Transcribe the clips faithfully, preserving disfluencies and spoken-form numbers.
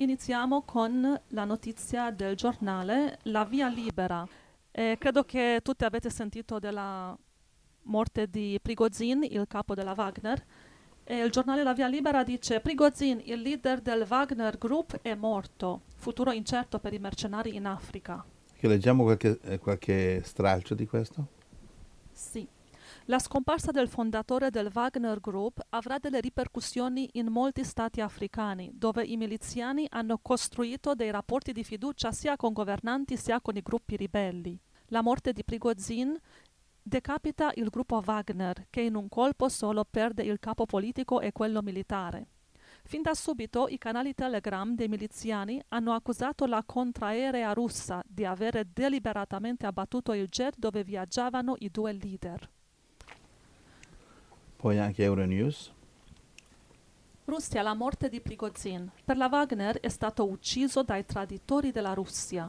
iniziamo con la notizia del giornale La Via Libera. Eh, credo che tutti avete sentito della morte di Prigozhin, il capo della Wagner. E il giornale La Via Libera dice: Prigozhin, il leader del Wagner Group, è morto. Futuro incerto per i mercenari in Africa. Che leggiamo qualche, eh, qualche stralcio di questo? Sì. La scomparsa del fondatore del Wagner Group avrà delle ripercussioni in molti stati africani, dove i miliziani hanno costruito dei rapporti di fiducia sia con governanti sia con i gruppi ribelli. La morte di Prigozhin decapita il gruppo Wagner, che in un colpo solo perde il capo politico e quello militare. Fin da subito i canali Telegram dei miliziani hanno accusato la contraerea russa di avere deliberatamente abbattuto il jet dove viaggiavano i due leader. Poi anche Euronews. Russia, la morte di Prigozhin. Per la Wagner è stato ucciso dai traditori della Russia.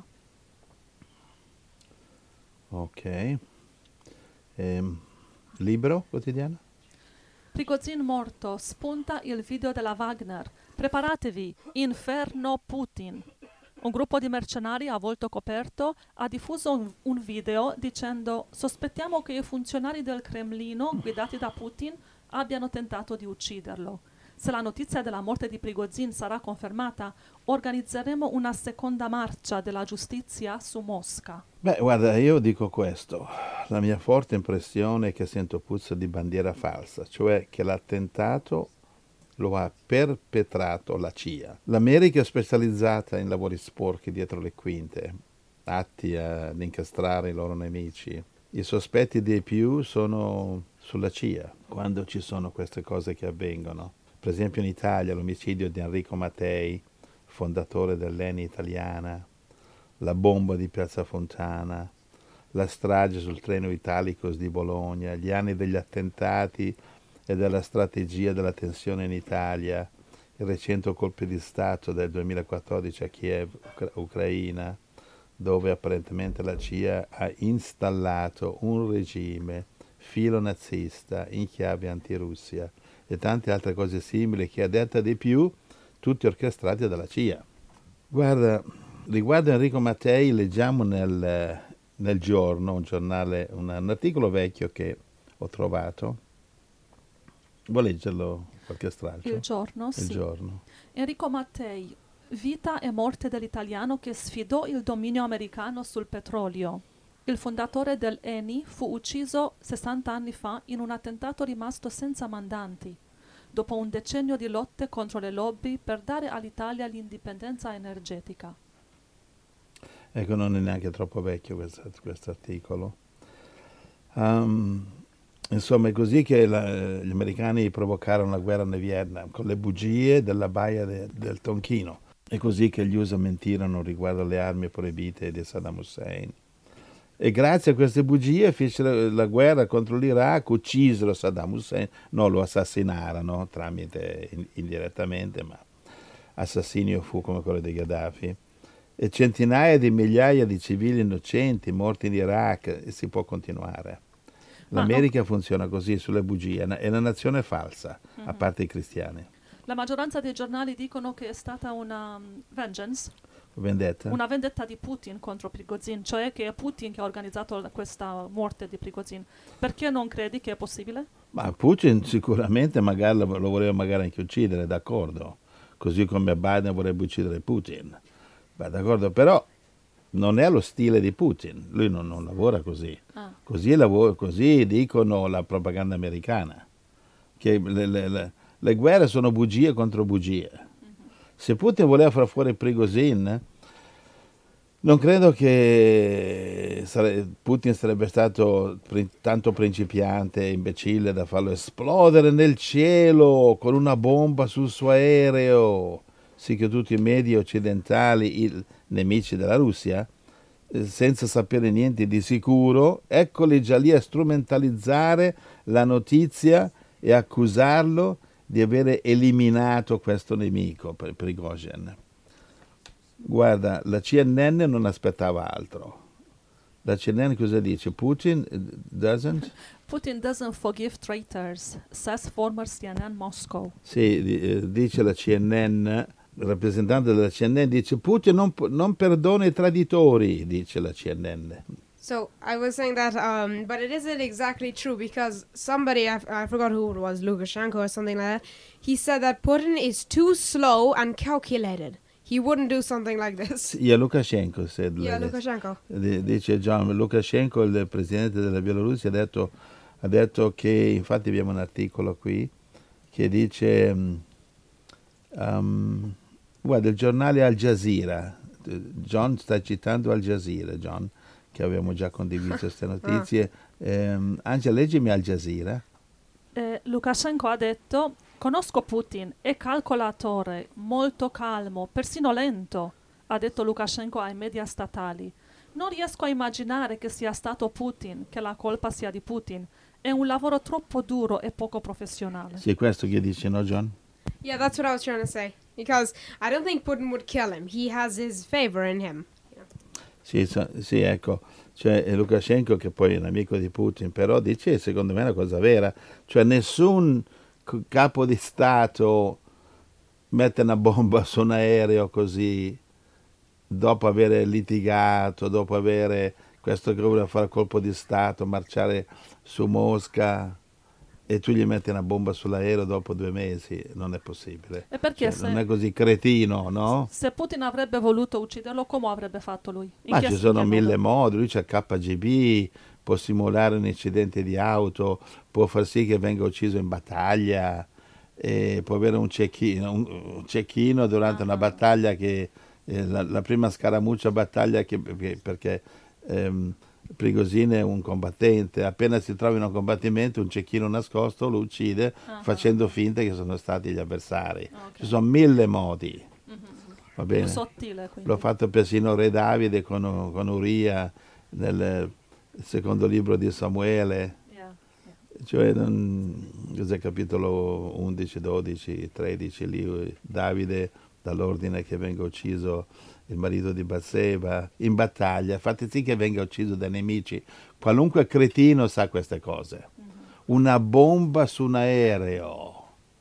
Ok. Ehm, Libero quotidiano? Prigozhin morto, spunta il video della Wagner. Preparatevi, Inferno Putin. Un gruppo di mercenari a volto coperto ha diffuso un, un video dicendo: sospettiamo che i funzionari del Cremlino, guidati da Putin, abbiano tentato di ucciderlo. Se la notizia della morte di Prigozhin sarà confermata, organizzeremo una seconda marcia della giustizia su Mosca. Beh, guarda, io dico questo. La mia forte impressione è che sento puzza di bandiera falsa, cioè che l'attentato lo ha perpetrato la C I A. L'America è specializzata in lavori sporchi dietro le quinte, atti ad incastrare i loro nemici. I sospetti dei più sono sulla C I A, quando ci sono queste cose che avvengono. Per esempio in Italia l'omicidio di Enrico Mattei, fondatore dell'E N I italiana, la bomba di Piazza Fontana, la strage sul treno Italicus di Bologna, gli anni degli attentati e della strategia della tensione in Italia, il recente colpo di Stato del duemilaquattordici a Kiev, Ucra- Ucraina, dove apparentemente la C I A ha installato un regime filonazista in chiave antirussia e tante altre cose simili che, a detta di più, tutti orchestrati dalla C I A. Guarda, riguardo Enrico Mattei leggiamo nel, nel Giorno, un giornale, un, un articolo vecchio che ho trovato. Vuoi leggerlo qualche Il stralcio? giorno, Il sì. Giorno. Enrico Mattei, vita e morte dell'italiano che sfidò il dominio americano sul petrolio. Il fondatore dell'E N I fu ucciso sessanta anni fa in un attentato rimasto senza mandanti, dopo un decennio di lotte contro le lobby per dare all'Italia l'indipendenza energetica. Ecco, non è neanche troppo vecchio questo articolo. Um, insomma, è così che la, gli americani provocarono la guerra nel Vietnam, con le bugie della baia de, del Tonchino. È così che gli U S A mentirono riguardo alle armi proibite di Saddam Hussein. E grazie a queste bugie fecero la guerra contro l'Iraq, uccisero Saddam Hussein, no, lo assassinarono tramite, indirettamente, ma assassinio fu come quello di Gheddafi. E centinaia di migliaia di civili innocenti morti in Iraq, e si può continuare. Ma non- L'America funziona così, sulle bugie, è una nazione falsa, a Mhm. parte i cristiani. La maggioranza dei giornali dicono che è stata una um, vengeance, Vendetta? una vendetta di Putin contro Prigozhin, cioè che è Putin che ha organizzato la- questa morte di Prigozhin. Perché non credi che è possibile? Ma Putin sicuramente magari lo, lo voleva magari anche uccidere, d'accordo. Così come Biden vorrebbe uccidere Putin. Beh, d'accordo, però non è lo stile di Putin, lui non, non lavora così. Ah. Così, lavora, così dicono la propaganda americana, che le, le- le- le guerre sono bugie contro bugie. Mhm. Se Putin voleva far fuori Prigozhin, non credo che sare- Putin sarebbe stato pri- tanto principiante e imbecille da farlo esplodere nel cielo con una bomba sul suo aereo. Sì che tutti i media occidentali, i nemici della Russia, eh, senza sapere niente di sicuro, eccoli già lì a strumentalizzare la notizia e accusarlo di avere eliminato questo nemico, per Prigozhin. Guarda, la C N N non aspettava altro. La C N N cosa dice? Putin doesn't? Putin doesn't forgive traitors, says former C N N Moscow. Sì, di- eh, dice la C N N, il rappresentante della C N N dice Putin non, non perdona i traditori, dice la C N N. So I was saying that, um, but it isn't exactly true because somebody, I, I forgot who it was, Lukashenko or something like that, he said that Putin is too slow and calculated. He wouldn't do something like this. Yeah, Lukashenko said. Yeah, like Lukashenko. Dice John, Lukashenko, il presidente della Bielorussia, ha detto, ha detto che, infatti abbiamo un articolo qui, che dice, um, guarda, il giornale Al Jazeera, John sta citando Al Jazeera, John, che abbiamo già condiviso queste notizie. Um, Angela, leggimi Al Jazeera. Eh, Lukashenko ha detto: conosco Putin, è calcolatore, molto calmo, persino lento, ha detto Lukashenko ai media statali. Non riesco a immaginare che sia stato Putin, che la colpa sia di Putin. È un lavoro troppo duro e poco professionale. Sì, questo che dici, no, John? Yeah, that's what I was trying to say. Because I don't think Putin would kill him. He has his favor in him. Sì, so, sì, ecco, cioè Lukashenko che poi è un amico di Putin, però dice secondo me è una cosa vera, cioè nessun capo di Stato mette una bomba su un aereo così dopo aver litigato, dopo avere questo che vuole fare colpo di Stato, marciare su Mosca e tu gli metti una bomba sull'aereo dopo due mesi, non è possibile. E perché Cioè, se, non è così cretino, no? se Putin avrebbe voluto ucciderlo, come avrebbe fatto lui? In Ma che- ci in sono che mille modo? modi, lui c'è il K G B, può simulare un incidente di auto, può far sì che venga ucciso in battaglia, e può avere un cecchino, un, un cecchino durante una battaglia che eh, la, la prima scaramuccia battaglia che, che- perché ehm, Prigozhin è un combattente, appena si trova in un combattimento un cecchino nascosto lo uccide Ah, facendo finta che sono stati gli avversari. ah, ok. Ci sono mille modi, Mhm. va Più bene? sottile, quindi. L'ho fatto persino Re Davide con, con Uria nel secondo libro di Samuele, Yeah, yeah. cioè non, cos'è, capitolo undici, dodici, tredici, lì Davide dall'ordine che venga ucciso il marito di Batseba in battaglia, fate sì che venga ucciso dai nemici. Qualunque cretino sa queste cose. Una bomba su un aereo.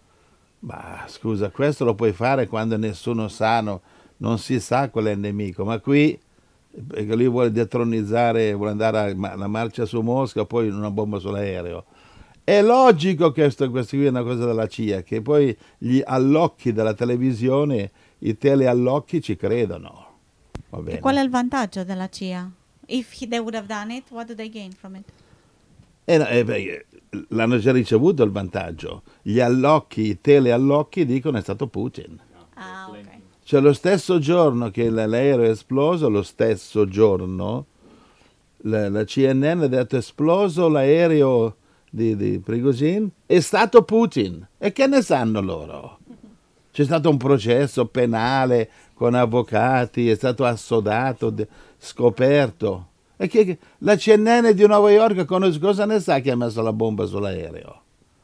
Ma scusa, questo lo puoi fare quando nessuno sa, no- non si sa qual è il nemico, ma qui perché lui vuole detronizzare, vuole andare a ma- alla marcia su Mosca, poi una bomba sull'aereo. È logico che questo, questo qui è una cosa della C I A, che poi gli allocchi della televisione, i teleallocchi ci credono. Va Che qual è bene. il vantaggio della C I A? If he- they would have done it, what do they gain from it? E, no, e perché l'hanno già ricevuto il vantaggio. Gli allocchi, i teleallocchi dicono è stato Putin. Ah, ok. Cioè lo stesso giorno che l- l'aereo è esploso, lo stesso giorno, la, la C N N ha detto è esploso l'aereo di, di Prigozhin, è stato Putin. E che ne sanno loro? C'è stato un processo penale con avvocati, è stato assodato, de- scoperto. E che la C N N di Nuova York con- cosa ne sa che ha messo la bomba sull'aereo?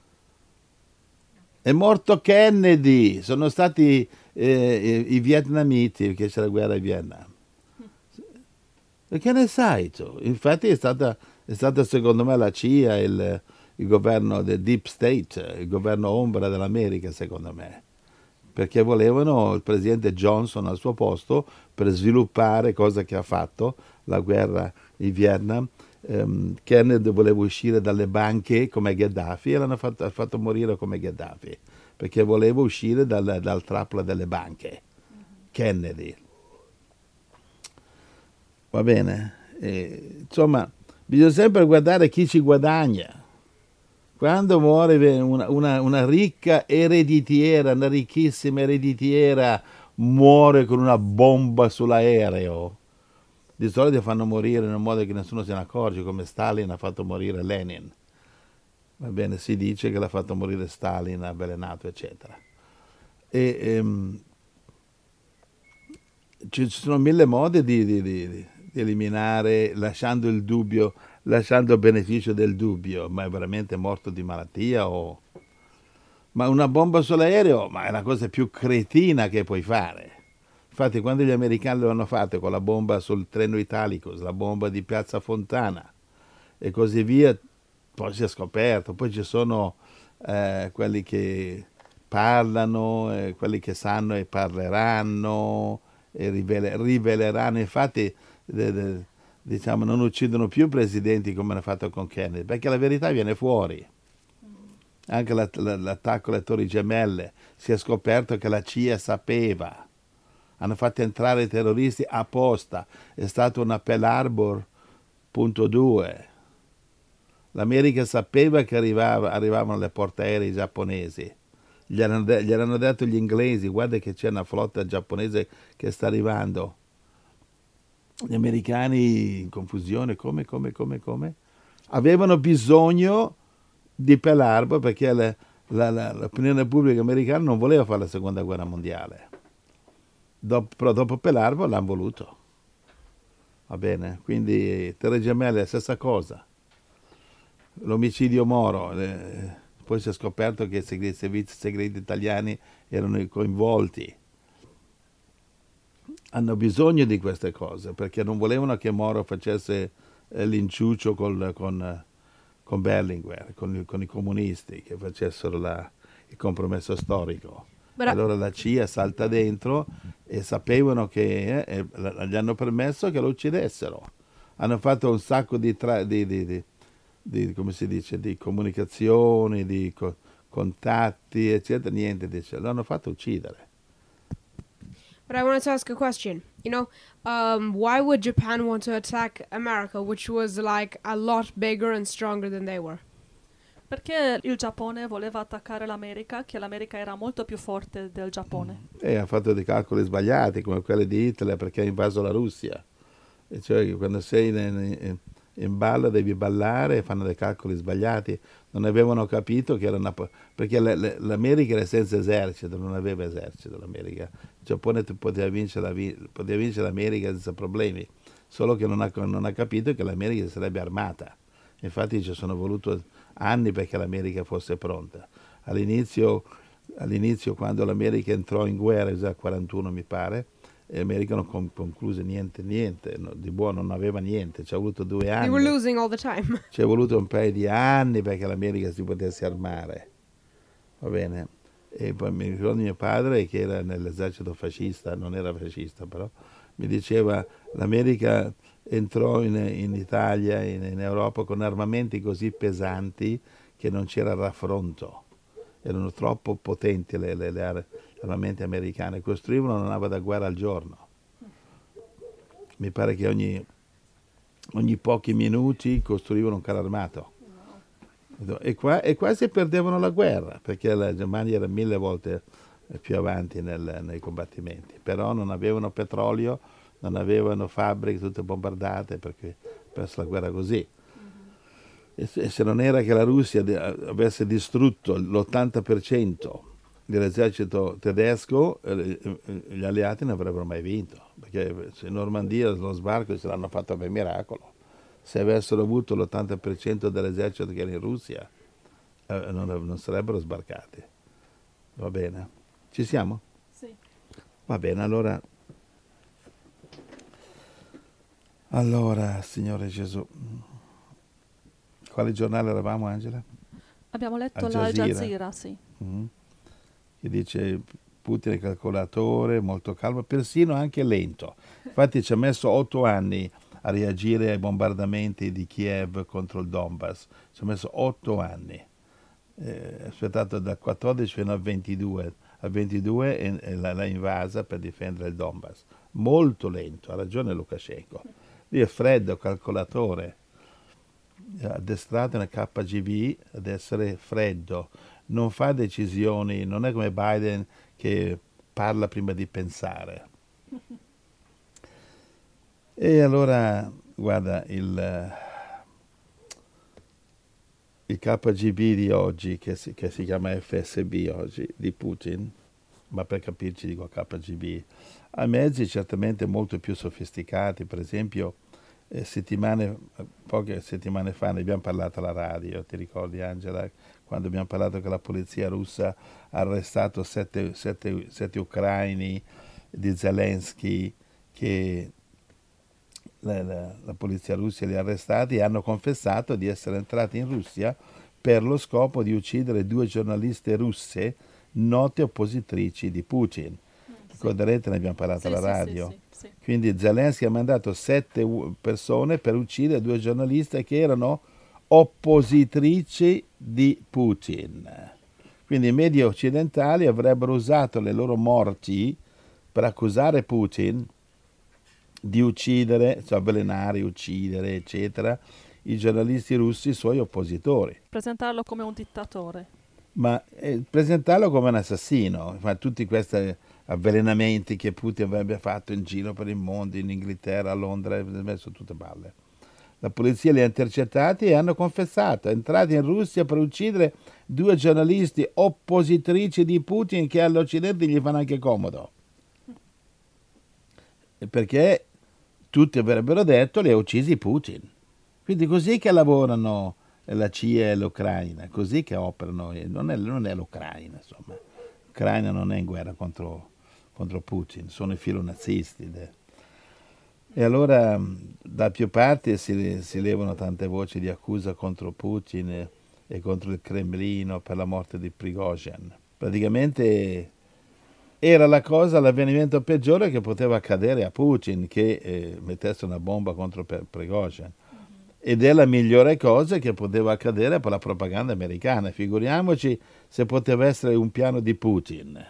È morto Kennedy, sono stati eh, i, i vietnamiti, perché c'è la guerra in Vietnam. E che ne sai tu? Infatti è stata, è stata secondo me la C I A, il, il governo del Deep State, il governo ombra dell'America, secondo me. Perché volevano il presidente Johnson al suo posto per sviluppare, cosa che ha fatto, la guerra in Vietnam. Um, Kennedy voleva uscire dalle banche come Gheddafi e l'hanno fatto, ha fatto morire come Gheddafi, perché voleva uscire dal, dal trappola delle banche. Kennedy. Va bene? E, insomma, bisogna sempre guardare chi ci guadagna. Quando muore una, una, una ricca ereditiera, una ricchissima ereditiera, muore con una bomba sull'aereo. Di solito fanno morire in un modo che nessuno se ne accorge, come Stalin ha fatto morire Lenin. Va bene, si dice che l'ha fatto morire Stalin, avvelenato, eccetera. E, ehm, ci sono mille modi di, di, di, di eliminare, lasciando il dubbio, lasciando il beneficio del dubbio, ma è veramente morto di malattia o... Ma una bomba sull'aereo, ma è la cosa più cretina che puoi fare. Infatti quando gli americani lo hanno fatto con la bomba sul treno Italicus, la bomba di Piazza Fontana e così via, poi si è scoperto, poi ci sono eh, quelli che parlano, eh, quelli che sanno e parleranno, e rivele- riveleranno. Infatti, de- de- diciamo, non uccidono più presidenti come hanno fatto con Kennedy, perché la verità viene fuori. Anche la- la- l'attacco alle Torri Gemelle, si è scoperto che la C I A sapeva. Hanno fatto entrare i terroristi apposta. È stato una Pearl Harbor punto due. L'America sapeva che arrivava- arrivavano le portaerei giapponesi. Gli erano, de- gli erano detto gli inglesi: guarda che c'è una flotta giapponese che sta arrivando. Gli americani in confusione, come, come, come, come? Avevano bisogno di Pearl Harbor perché le- la- la- l'opinione pubblica americana non voleva fare la seconda guerra mondiale. Dop- però dopo Pearl Harbor l'hanno voluto. Va bene? Quindi Torre Gemelle è la stessa cosa. L'omicidio Moro, eh, poi si è scoperto che i segre- servizi segreti italiani erano coinvolti. Hanno bisogno di queste cose perché non volevano che Moro facesse eh, l'inciuccio col- con, eh, con Berlinguer, con, i- con i comunisti, che facessero la- il compromesso storico. But E uh, allora la C I A salta dentro e sapevano che eh, e la- gli hanno permesso che lo uccidessero. Hanno fatto un sacco di, tra- di, di- di- di, come si dice, di comunicazioni, di co- contatti, eccetera. Niente, dice, l'hanno fatto uccidere. but I wanted to ask a question. You know, um, why would Japan want to attack America, which was like a lot bigger and stronger than they were? Perché il Giappone voleva attaccare l'America, che l'America era molto più forte del Giappone. E ha fatto dei calcoli sbagliati come quelli di Hitler perché ha invaso la Russia. E cioè che quando sei in, in- in ballo devi ballare e fanno dei calcoli sbagliati. Non avevano capito che era una... po- perché le- le- l'America era senza esercito, non aveva esercito l'America. Il Giappone t- poteva vincere, la vi- poteva vincere l'America senza problemi, solo che non ha, non ha capito che l'America si sarebbe armata. Infatti ci sono voluti anni perché l'America fosse pronta. All'inizio, all'inizio quando l'America entrò in guerra, già nel quarantuno mi pare, l'America non con- concluse niente, niente, no, di buono non aveva niente, ci è voluto due They were anni, losing all the time. ci è voluto un paio di anni perché l'America si potesse armare, va bene? E poi mi ricordo mio padre che era nell'esercito fascista, non era fascista però, mi diceva l'America entrò in, in Italia, in, in Europa con armamenti così pesanti che non c'era raffronto, erano troppo potenti le, le, le ar- gli armamenti americani, costruivano una nave da guerra al giorno. Mi pare che ogni, ogni pochi minuti costruivano un carro armato. E, qua, e quasi perdevano la guerra, perché la Germania era mille volte più avanti nel- nei combattimenti, però non avevano petrolio, non avevano fabbriche tutte bombardate, perché ha perso la guerra così. E se, e se non era che la Russia de- avesse distrutto l'ottanta per cento dell'esercito tedesco, eh, eh, gli alleati non avrebbero mai vinto, perché in Normandia lo sbarco ce l'hanno fatto per miracolo. Se avessero avuto l'ottanta per cento dell'esercito che era in Russia, eh, non, non sarebbero sbarcati. Va bene? Ci siamo? Sì. Va bene, allora... Allora, Signore Gesù, quale giornale eravamo, Angela? Abbiamo letto Al la Al Jazeera. Jazeera, sì. Mhm. Che dice Putin è calcolatore, molto calmo, persino anche lento. Infatti ci ha messo otto anni a reagire ai bombardamenti di Kiev contro il Donbass. Ci ha messo otto anni. Eh, è aspettato dal quattordici fino al ventidue. Al ventidue e, e l'ha, l'ha invasa per difendere il Donbass. Molto lento, ha ragione Lukashenko. Lui è freddo, calcolatore. È addestrato nel K G B ad essere freddo. Non fa decisioni, non è come Biden che parla prima di pensare. E allora, guarda, il, il K G B di oggi, che si, che si chiama F S B oggi, di Putin, ma per capirci dico K G B, ha mezzi certamente molto più sofisticati. Per esempio, eh, settimane, poche settimane fa ne abbiamo parlato alla radio, ti ricordi Angela, quando abbiamo parlato che la polizia russa ha arrestato sette, sette, sette ucraini di Zelensky, che la, la, la polizia russa li ha arrestati e hanno confessato di essere entrati in Russia per lo scopo di uccidere due giornaliste russe note oppositrici di Putin. Ricorderete, ne abbiamo parlato Sì, alla sì, radio. sì, sì, sì. Quindi Zelensky ha mandato sette u- persone per uccidere due giornaliste che erano oppositrici di Putin. Quindi i media occidentali avrebbero usato le loro morti per accusare Putin di uccidere, cioè avvelenare, uccidere, eccetera, i giornalisti russi, i suoi oppositori. Presentarlo come un dittatore. Ma eh, presentarlo come un assassino, ma tutti questi avvelenamenti che Putin avrebbe fatto in giro per il mondo, in Inghilterra, a Londra, ha messo tutte balle. La polizia li ha intercettati e hanno confessato, è entrati in Russia per uccidere due giornalisti oppositrici di Putin che all'Occidente gli fanno anche comodo. E perché tutti avrebbero detto li ha uccisi Putin. Quindi così che lavorano la C I A e l'Ucraina, così che operano, non è, non è l'Ucraina, insomma. L'Ucraina non è in guerra contro, contro Putin, sono i filonazisti. de- E allora mh, da più parti si, si levano tante voci di accusa contro Putin e, e contro il Cremlino per la morte di Prigozhin. Praticamente era la cosa, l'avvenimento peggiore che poteva accadere a Putin, che eh, mettesse una bomba contro Pe- Prigozhin. Ed è la migliore cosa che poteva accadere per la propaganda americana. Figuriamoci se poteva essere un piano di Putin.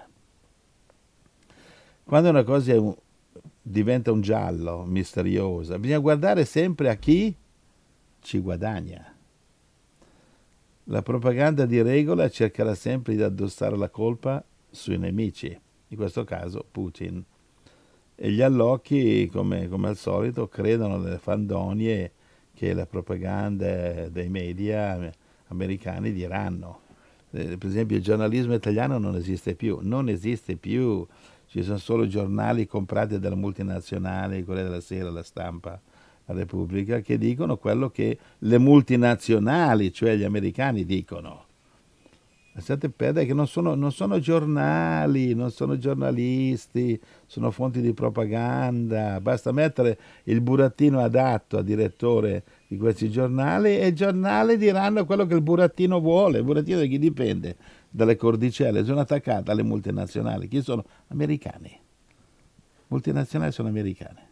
Quando una cosa è un- diventa un giallo, misteriosa, bisogna guardare sempre a chi ci guadagna. La propaganda di regola cercherà sempre di addossare la colpa sui nemici, in questo caso Putin. E gli allocchi, come, come al solito, credono nelle fandonie che la propaganda dei media americani diranno. Eh, per esempio il giornalismo italiano non esiste più, non esiste più, ci sono solo giornali comprati dalle multinazionali, Corriere della Sera, La Stampa, La Repubblica, che dicono quello che le multinazionali, cioè gli americani, dicono. Lasciate perdere che non sono, non sono giornali, non sono giornalisti, sono fonti di propaganda. Basta mettere il burattino adatto a direttore di questi giornali e i giornali diranno quello che il burattino vuole. Il burattino di chi dipende? Dalle cordicelle, sono attaccate alle multinazionali. Chi sono? Americani. Multinazionali sono americane.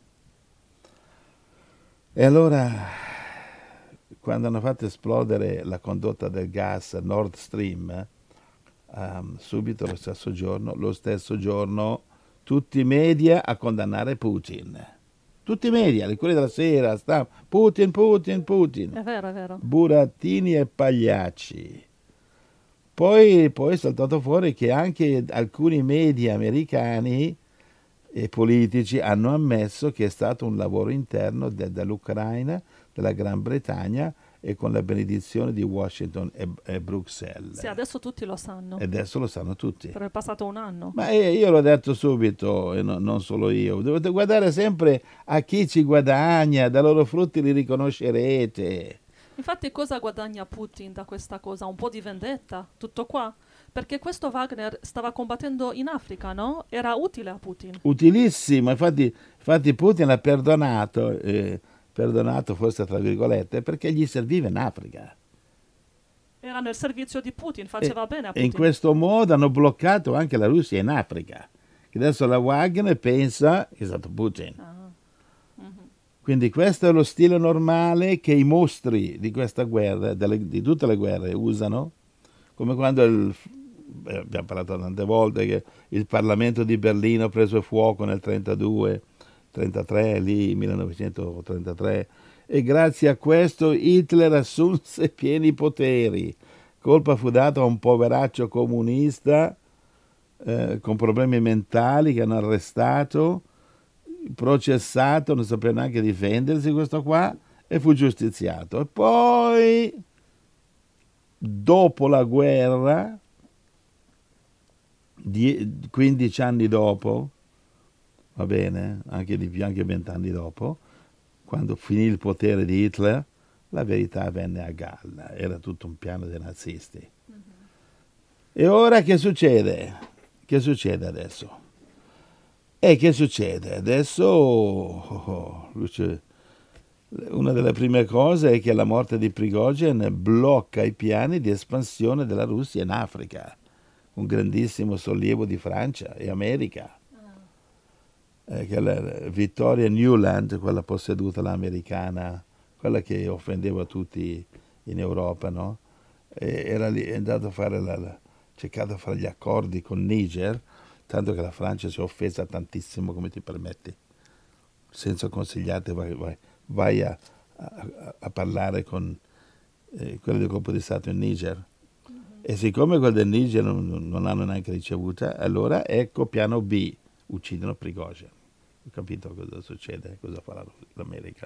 E allora, quando hanno fatto esplodere la condotta del gas Nord Stream, ehm, subito lo stesso giorno, lo stesso giorno, tutti i media a condannare Putin. Tutti i media, le Corriere della Sera, Stampa, Putin, Putin, Putin. È vero, è vero. Burattini e pagliacci. Poi, poi è saltato fuori che anche alcuni media americani e politici hanno ammesso che è stato un lavoro interno de- dall'Ucraina, della Gran Bretagna e con la benedizione di Washington e, e Bruxelles. Sì, adesso tutti lo sanno. E adesso lo sanno tutti. Però è passato un anno. Ma eh, io l'ho detto subito, e no- non solo io, dovete guardare sempre a chi ci guadagna, dai loro frutti li riconoscerete. Infatti cosa guadagna Putin da questa cosa? Un po' di vendetta? Tutto qua? Perché questo Wagner stava combattendo in Africa, no? Era utile a Putin. Utilissimo, infatti, infatti Putin ha perdonato, eh, perdonato forse tra virgolette, perché gli serviva in Africa. Era nel servizio di Putin, faceva bene a E Putin. in questo modo hanno bloccato anche la Russia in Africa. Che adesso la Wagner pensa che è stato Putin. Ah. Mhm. Quindi questo è lo stile normale che i mostri di questa guerra, delle- di tutte le guerre, usano, come quando il, eh, abbiamo parlato tante volte che il Parlamento di Berlino ha preso fuoco nel trentadue, trentatré, lì millenovecentotrentatré, e grazie a questo Hitler assunse pieni poteri. Colpa fu data a un poveraccio comunista eh, con problemi mentali che hanno arrestato, processato, non sapeva neanche difendersi questo qua, e fu giustiziato. E poi, dopo la guerra, die- quindici anni dopo, va bene, anche di più, anche venti anni dopo, quando finì il potere di Hitler, la verità venne a galla, era tutto un piano dei nazisti. E ora che succede? Che succede adesso? E che succede? Adesso oh, oh, luce- una delle prime cose è che la morte di Prigozhin blocca i piani di espansione della Russia in Africa. un grandissimo sollievo di Francia e America. Eh, che la Victoria Nuland, quella posseduta l'americana, quella che offendeva tutti in Europa, no? E era lì, è andato a fare la, la cercato di fare gli accordi con Niger, tanto che la Francia si è offesa tantissimo, come ti permetti. Senza consigliate vai, vai, vai a, a, a parlare con eh, quelli del colpo di Stato in Niger. Mm-hmm. E siccome quelli del Niger non, non hanno neanche ricevuta, allora ecco piano B, uccidono Prigozhin. Ho capito cosa succede, cosa farà l'America.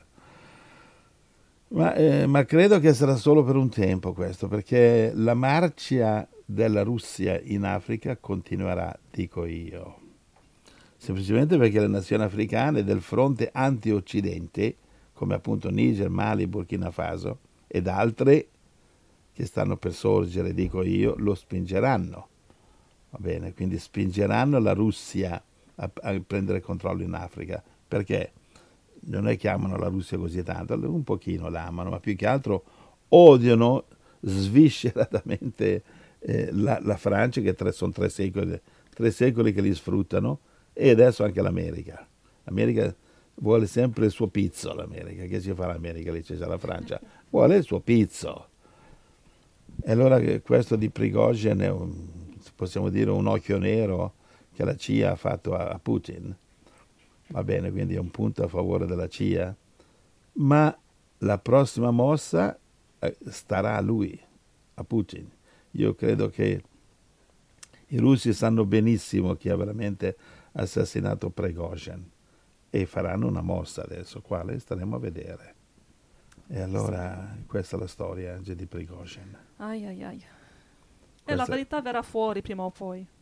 Ma, eh, ma credo che sarà solo per un tempo questo, perché la marcia della Russia in Africa continuerà, dico io. Semplicemente perché le nazioni africane del fronte anti-occidente, come appunto Niger, Mali, Burkina Faso ed altre che stanno per sorgere, dico io, lo spingeranno. Va bene, quindi spingeranno la Russia a, a prendere controllo in Africa. Perché? Non è che amano la Russia così tanto, un pochino la amano, ma più che altro odiano svisceratamente eh, la, la Francia, che tre, sono tre secoli, tre secoli che li sfruttano, e adesso anche l'America. L'America vuole sempre il suo pizzo, l'America. Che ci fa l'America? Lì c'è già la Francia. Vuole il suo pizzo. E allora questo di Prigozhin è un, possiamo dire, un occhio nero che la C I A ha fatto a, a Putin. Va bene, quindi è un punto a favore della C I A. Ma la prossima mossa eh, starà a lui, a Putin. Io credo che i russi sanno benissimo chi ha veramente assassinato Prigozhin e faranno una mossa adesso, quale staremo a vedere. E allora sì. Questa è la storia di Prigozhin. Ai ai ai. E Questa... la verità verrà fuori prima o poi.